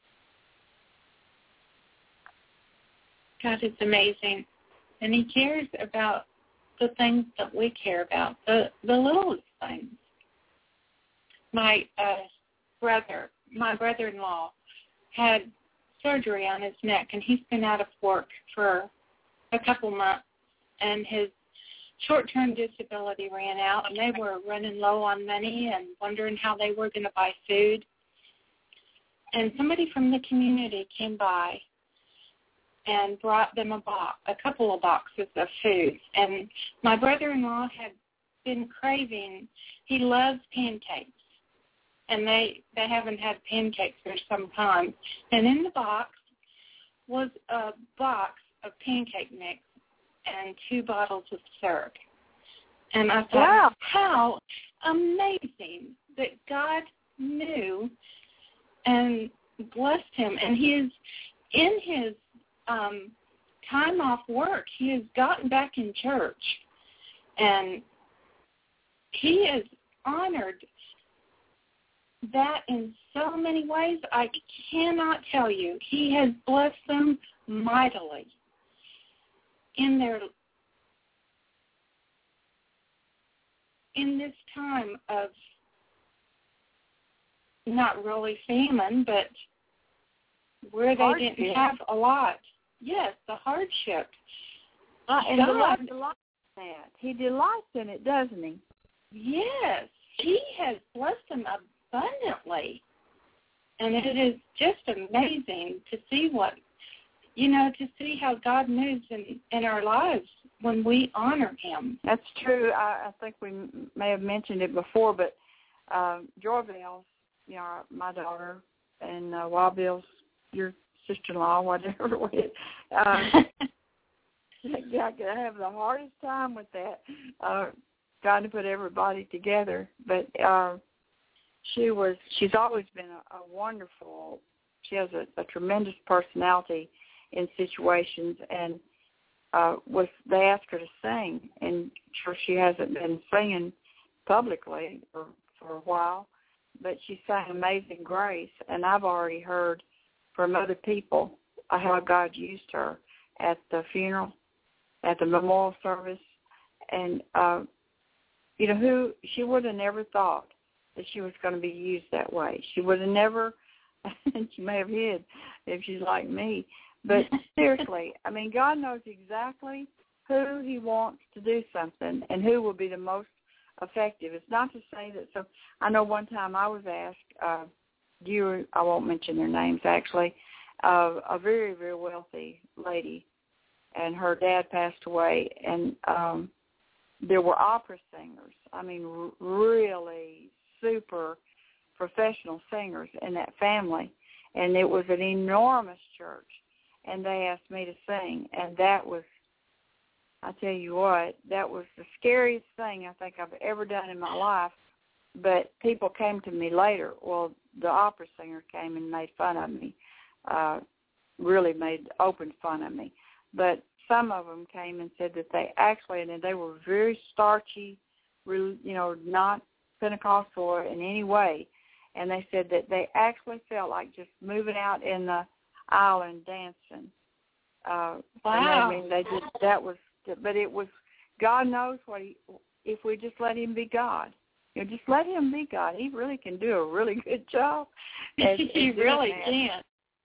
God is amazing. And He cares about the things that we care about, the littlest things. My brother-in-law had surgery on his neck, and he's been out of work for a couple months, and his short-term disability ran out, and they were running low on money and wondering how they were going to buy food. And somebody from the community came by and brought them a couple of boxes of food. And my brother-in-law had been craving, he loves pancakes, and they haven't had pancakes for some time. And in the box was a box of pancake mix and 2 bottles of syrup. And I thought, wow, how amazing that God knew and blessed him. And he is, in his time off work, he has gotten back in church, and he has honored that in so many ways I cannot tell you. He has blessed them mightily in this time of not really famine, but where they didn't have a lot. Yes, the hardship.
And God delights in that. He delights in it, doesn't he?
Yes, he has blessed them abundantly. And it is just amazing to see to see how God moves in our lives when we honor him.
That's true. I think we may have mentioned it before, but Joy Bell's, my daughter, and Wild Bill's, your sister-in-law, whatever it is, I have the hardest time with that, trying to put everybody together. But she's always been a wonderful, she has a tremendous personality in situations, and they asked her to sing, and sure she hasn't been singing publicly for a while, but she sang Amazing Grace, and I've already heard from other people how God used her at the funeral, at the memorial service, and she would have never thought that she was going to be used that way. She would have never, and she may have hid if she's like me, but seriously, I mean, God knows exactly who he wants to do something and who will be the most effective. It's not to say that. So I know one time I was asked, I won't mention their names actually, a very, very wealthy lady, and her dad passed away, and there were opera singers. I mean, really super professional singers in that family, and it was an enormous church, and they asked me to sing, and that was, I tell you what, that was the scariest thing I think I've ever done in my life. But people came to me later. Well, the opera singer came and made fun of me, really made open fun of me. But some of them came and said that they actually, and they were very starchy, not Pentecostal in any way, and they said that they actually felt like just moving out in the aisle and dancing.
Wow!
I mean, they did. That was, but it was. God knows if we just let him be God. Just let him be God. He really can do a really good job.
He really can.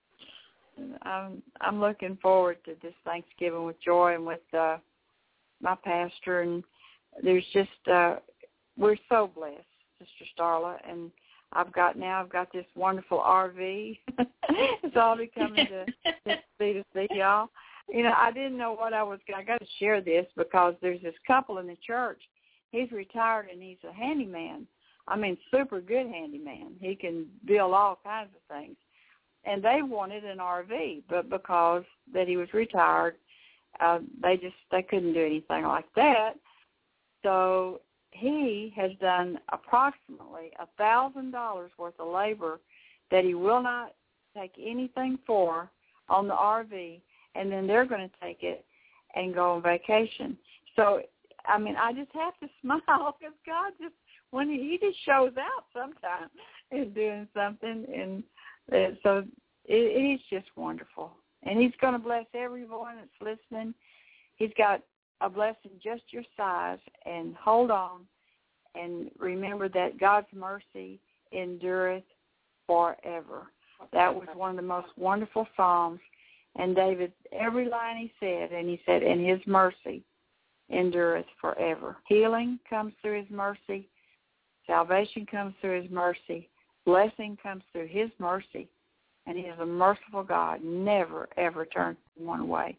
I'm looking forward to this Thanksgiving with Joy and with my pastor, and there's just we're so blessed, Sister Starla, and I've got this wonderful RV. It's all becoming to see y'all. I didn't know what I got to share this because there's this couple in the church. He's retired and he's a handyman. I mean, super good handyman. He can build all kinds of things. And they wanted an RV, but because that he was retired, they couldn't do anything like that. So he has done approximately $1,000 worth of labor that he will not take anything for on the RV, and then they're going to take it and go on vacation. So, I mean, I just have to smile because God just, when he just shows out sometimes in doing something, and so he's just wonderful. And he's going to bless everyone that's listening. He's got a blessing just your size, and hold on and remember that God's mercy endureth forever. That was one of the most wonderful Psalms. And David, every line he said, and his mercy endureth forever. Healing comes through his mercy. Salvation comes through his mercy. Blessing comes through his mercy. And he is a merciful God, never, ever turns one way.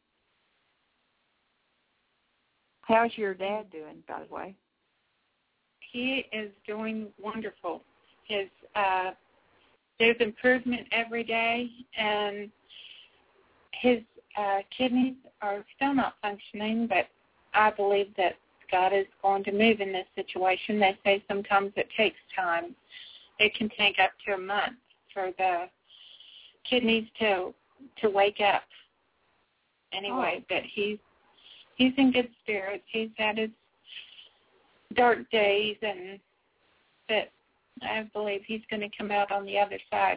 How's your dad doing, by the way?
He is doing wonderful. There's improvement every day, and his kidneys are still not functioning, but I believe that God is going to move in this situation. They say sometimes it takes time. It can take up to a month for the kidneys to wake up. Anyway, but he's in good spirits. He's had his dark days, but I believe he's going to come out on the other side.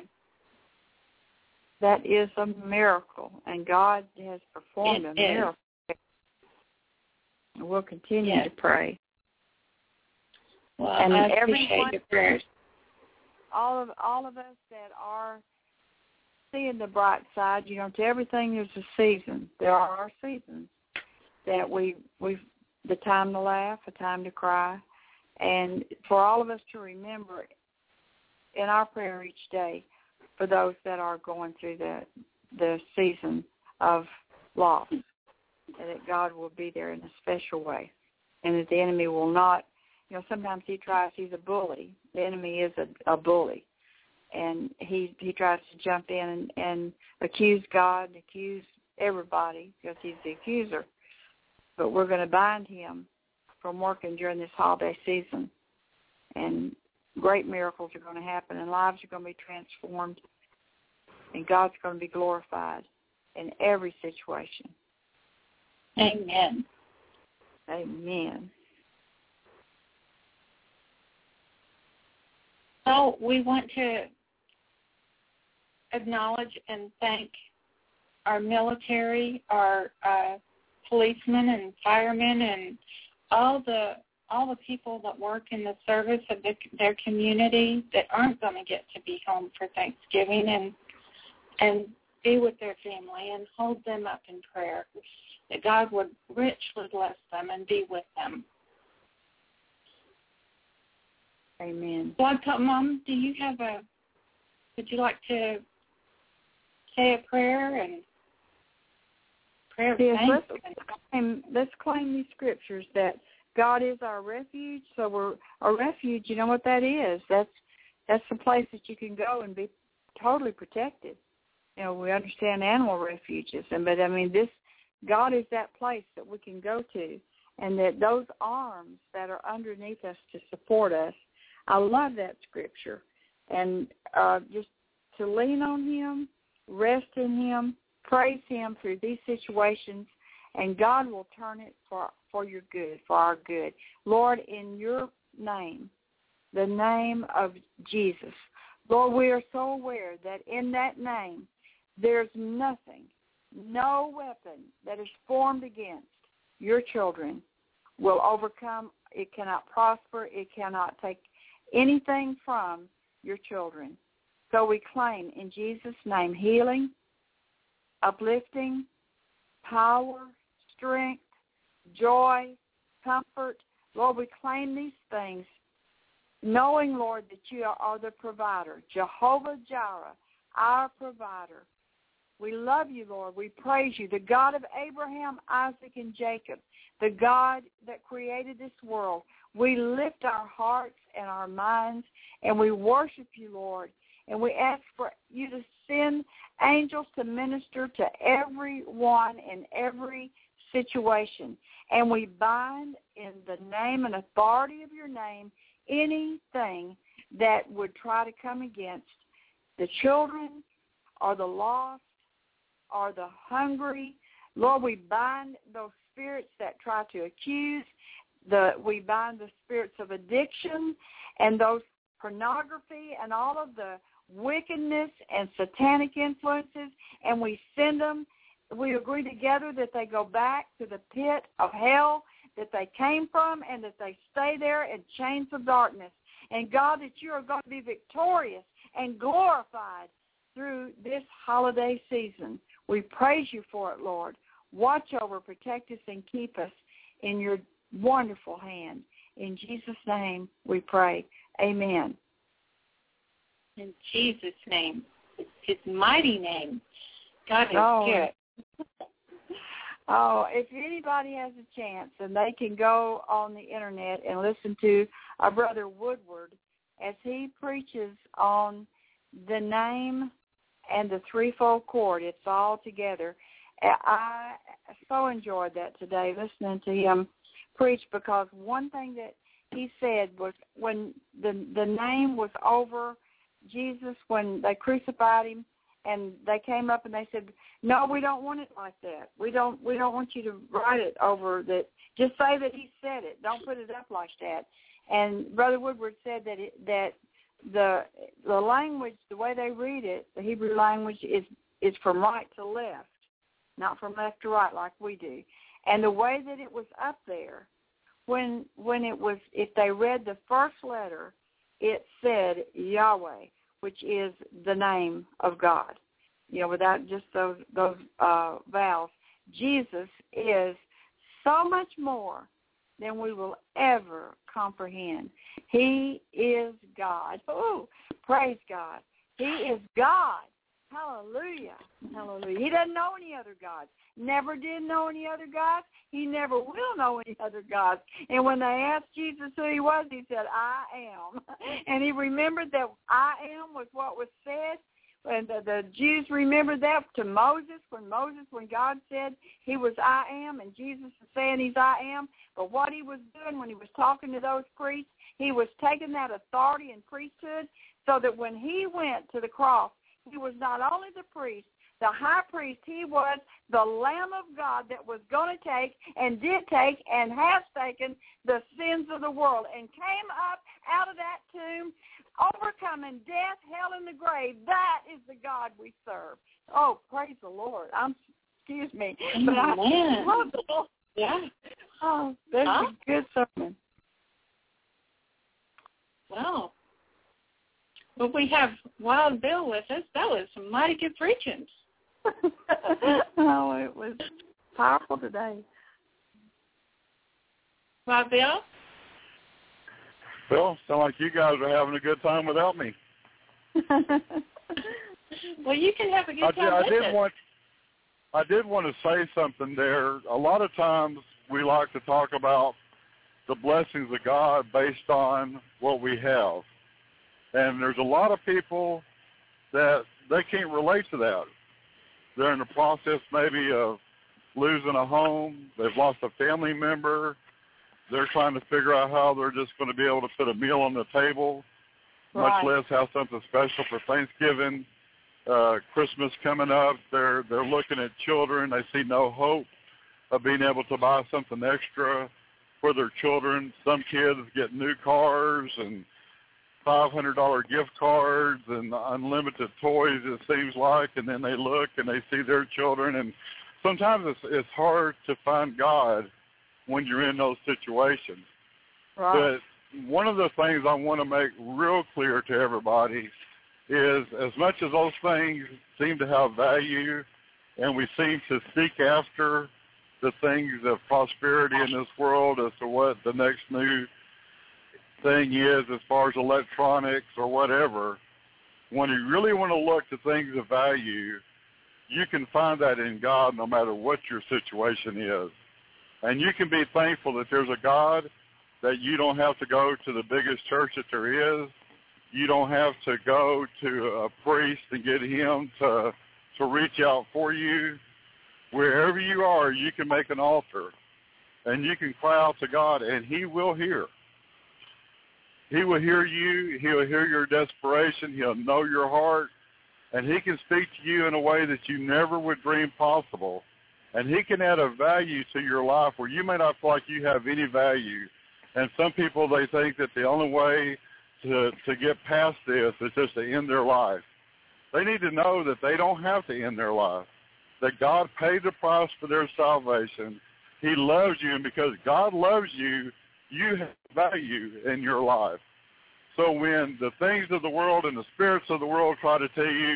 That is a miracle, and God has performed a miracle. And we'll continue to pray.
Well,
and
I appreciate your prayers.
All of us that are seeing the bright side, to everything there's a season. There are our seasons that we've the time to laugh, a time to cry, and for all of us to remember in our prayer each day for those that are going through the season of loss, and that God will be there in a special way, and that the enemy will not, sometimes he's a bully. The enemy is a bully, and he tries to jump in and accuse God, and accuse everybody, because he's the accuser. But we're going to bind him from working during this holiday season, and great miracles are going to happen, and lives are going to be transformed, and God's going to be glorified in every situation.
Amen.
Amen.
So we want to acknowledge and thank our military, our policemen and firemen, and all the people that work in the service of their community that aren't going to get to be home for Thanksgiving, and be with their family and hold them up in prayer, that God would richly bless them and be with them.
Amen.
Mom, would you like to say a prayer and prayer of thanks?
Let's claim these scriptures that God is our refuge. So we're a refuge. You know what that is? That's the place that you can go and be totally protected. We understand animal refuges, but this God is that place that we can go to, and that those arms that are underneath us to support us. I love that scripture, and just to lean on Him, rest in Him, praise Him through these situations, and God will turn it for your good, for our good. Lord, in your name, the name of Jesus, Lord, we are so aware that in that name there's nothing, no weapon that is formed against your children will overcome. It cannot prosper. It cannot take anything from your children. So we claim in Jesus' name healing, uplifting, power, strength, joy, comfort. Lord, we claim these things, knowing, Lord, that you are the provider, Jehovah Jireh, our provider. We love you, Lord. We praise you, the God of Abraham, Isaac, and Jacob, the God that created this world. We lift our hearts and our minds, and we worship you, Lord. And we ask for you to send angels to minister to everyone in every situation. And we bind in the name and authority of your name anything that would try to come against the children or the lost or the hungry. Lord, we bind those spirits that try to accuse. We bind the spirits of addiction and those pornography and all of the wickedness and satanic influences, and we send them. We agree together that they go back to the pit of hell that they came from, and that they stay there in chains of darkness. And God, that you are going to be victorious and glorified through this holiday season. We praise you for it, Lord. Watch over, protect us, and keep us in your wonderful hand. In Jesus' name we pray. Amen.
In Jesus' name, his mighty name. God is good.
Oh, if anybody has a chance, and they can go on the internet and listen to our brother Woodward as he preaches on the name and the threefold cord. It's all together. I so enjoyed that today, listening to him preach, because one thing that he said was when the name was over Jesus, when they crucified him, and they came up and they said, "No, we don't want it like that. We don't want you to write it over that. Just say that he said it. Don't put it up like that." And Brother Woodward said that the language, the way they read it, the Hebrew language is from right to left, not from left to right like we do. And the way that it was up there, when it was, if they read the first letter, it said Yahweh, which is the name of God. You know, without just those vowels. Jesus is so much more than we will ever comprehend. He is God. Oh, praise God. He is God. Hallelujah. Hallelujah. He doesn't know any other gods. Never did know any other gods. He never will know any other gods. And when they asked Jesus who he was, he said, "I am." And he remembered that "I am" was what was said. And the Jews remembered that to Moses, when God said he was "I am," and Jesus is saying he's "I am." But what he was doing when he was talking to those priests, he was taking that authority and priesthood so that when he went to the cross, he was not only the priest, the high priest, he was the Lamb of God that was going to take and did take and has taken the sins of the world and came up out of that tomb, overcoming death, hell, and the grave. That is the God we serve. Oh, praise the Lord. Excuse me. But I love the Lord. Yeah. Oh, that's a good sermon.
Wow. Well, we have Wild Bill with us. That was some mighty good preaching.
Oh, it was powerful today.
Wild Bill?
Well, sound like you guys are having a good time without me.
Well, you can have a good time with us.
I did want to say something there. A lot of times we like to talk about the blessings of God based on what we have. And there's a lot of people that they can't relate to that. They're in the process maybe of losing a home. They've lost a family member. They're trying to figure out how they're just going to be able to put a meal on the table, much less have something special for Thanksgiving. Christmas coming up, they're looking at children. They see no hope of being able to buy something extra for their children. Some kids get new cars and $500 gift cards and unlimited toys, it seems like, and then they look and they see their children. And sometimes it's hard to find God when you're in those situations. Right. But one of the things I want to make real clear to everybody is as much as those things seem to have value and we seem to seek after the things of prosperity in this world as to what the next new thing is as far as electronics or whatever, when you really want to look to things of value, you can find that in God no matter what your situation is. And you can be thankful that there's a God, that you don't have to go to the biggest church that there is. You don't have to go to a priest and get him to reach out for you. Wherever you are, you can make an altar, and you can cry out to God, and he will hear. He will hear you. He'll hear your desperation. He'll know your heart, and he can speak to you in a way that you never would dream possible. And he can add a value to your life where you may not feel like you have any value. And some people, they think that the only way to get past this is just to end their life. They need to know that they don't have to end their life, that God paid the price for their salvation. He loves you, and because God loves you, you have value in your life. So when the things of the world and the spirits of the world try to tell you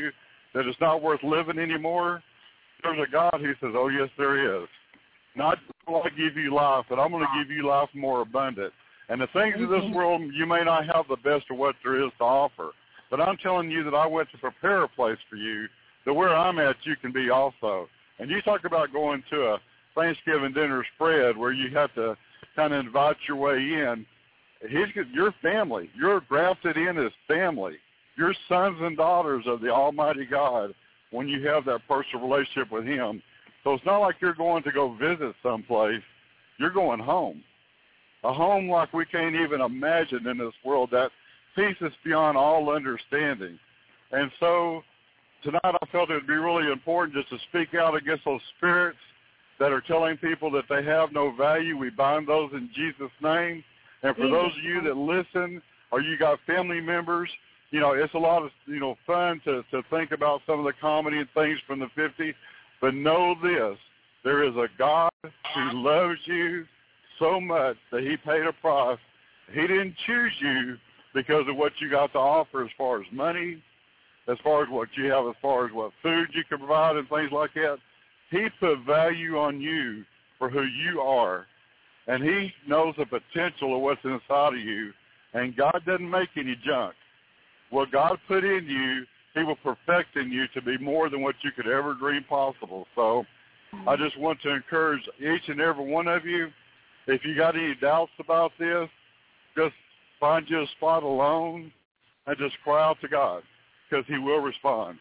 that it's not worth living anymore, there's a God who says, oh, yes, there is. Not will I give you life, but I'm going to give you life more abundant. And the things of this world, you may not have the best of what there is to offer. But I'm telling you that I went to prepare a place for you, that where I'm at, you can be also. And you talk about going to a Thanksgiving dinner spread where you have to kind of invite your way in. Your family, you're grafted in as family. You're sons and daughters of the Almighty God when you have that personal relationship with Him. So it's not like you're going to go visit someplace. You're going home. A home like we can't even imagine in this world. That peace is beyond all understanding. And so tonight I felt it would be really important just to speak out against those spirits that are telling people that they have no value. We bind those in Jesus' name. And for those of you that listen, or you got family members, it's a lot of, fun to think about some of the comedy and things from the 50s. But know this, there is a God who loves you so much that He paid a price. He didn't choose you because of what you got to offer as far as money, as far as what you have, as far as what food you can provide and things like that. He put value on you for who you are. And He knows the potential of what's inside of you. And God doesn't make any junk. What God put in you, He will perfect in you to be more than what you could ever dream possible. So I just want to encourage each and every one of you, if you got any doubts about this, just find you a spot alone and just cry out to God, because He will respond.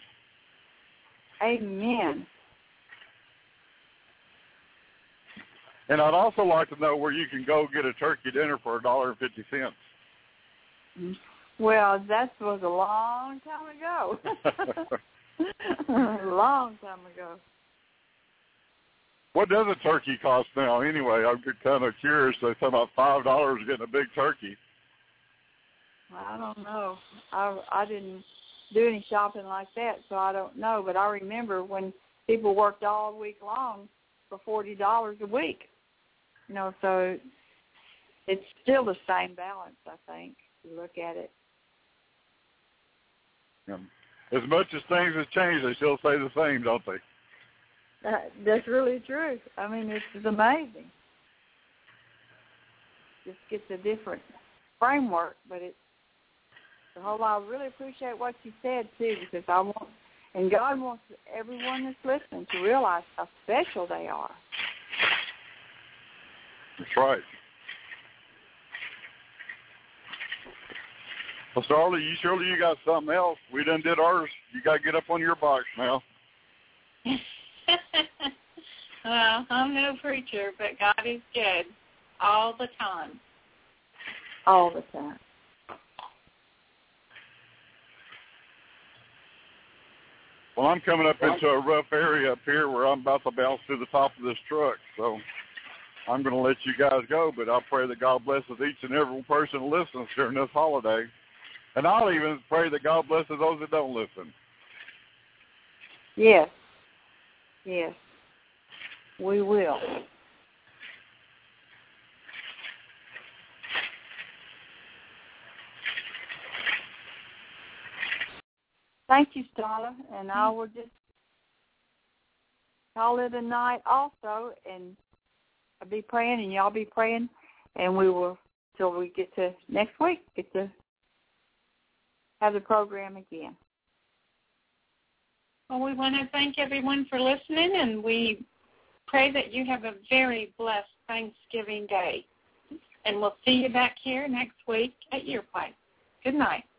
Amen.
And I'd also like to know where you can go get a turkey dinner for $1.50.
Well, that was a long time ago. A long time ago.
What does a turkey cost now anyway? I'm kind of curious. They talk about $5 getting a big turkey.
I don't know. I didn't do any shopping like that, so I don't know. But I remember when people worked all week long for $40 a week. So it's still the same balance, I think, if you look at it.
As much as things have changed, they still stay the same, don't they?
That's really true. I mean, it's amazing. Just gets a different framework, but it's a whole lot. I really appreciate what you said, too, because and God wants everyone that's listening to realize how special they are.
That's right. Well, Starla, you got something else. We done did ours. You got to get up on your box now.
Well, I'm no preacher, but God is good all the time.
All the time.
Well, I'm coming up into a rough area up here where I'm about to bounce through the top of this truck, so I'm going to let you guys go, but I pray that God blesses each and every person who listens during this holiday. And I'll even pray that God blesses those that don't listen.
Yes. Yes. We will. Thank you, Starla. And I will just call it a night also, and I'll be praying, and y'all be praying, and we will, till we get to next week, get to have the program again.
Well, we want to thank everyone for listening, and we pray that you have a very blessed Thanksgiving day. And we'll see you back here next week at your place. Good night.